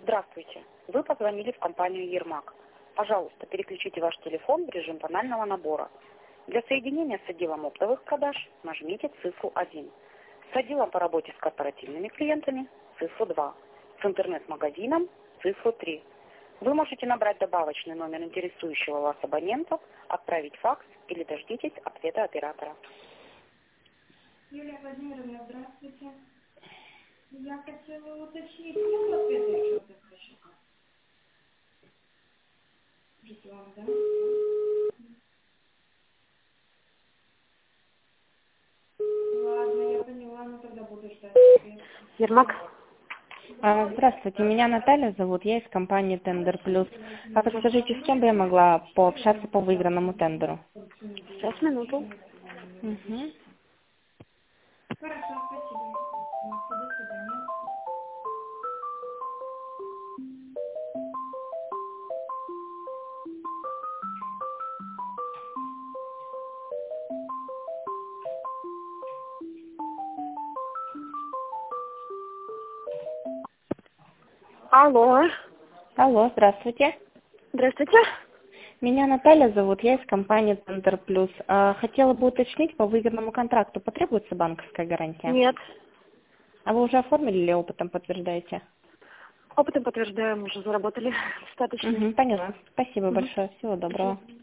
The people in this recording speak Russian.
Здравствуйте. Вы позвонили в компанию «Ермак». Пожалуйста, переключите ваш телефон в режим тонального набора. Для соединения с отделом оптовых продаж нажмите цифру 1. С отделом по работе с корпоративными клиентами цифру 2. С интернет-магазином цифру 3. Вы можете набрать добавочный номер интересующего вас абонента, отправить факс или дождитесь ответа оператора. Юлия Владимировна, здравствуйте. Я хотела уточнить, нет ответа еще от заказчика? Руслан, да? Ладно, я поняла, но тогда буду ждать ответа. Ермак, Здравствуйте, меня Наталья зовут, я из компании Тендер Плюс. А подскажите, с кем бы я могла пообщаться по выигранному тендеру? сейчас, минуту. Угу. Хорошо, спасибо. До свидания. Алло. Алло, здравствуйте. Здравствуйте. Меня Наталья зовут, я из компании Тендер Плюс. Хотела бы уточнить, по выигранному контракту потребуется банковская гарантия? Нет. А вы уже оформили или опытом подтверждаете? Опытом подтверждаем, уже заработали достаточно. Угу, поняла. Спасибо Мгм. большое, всего доброго.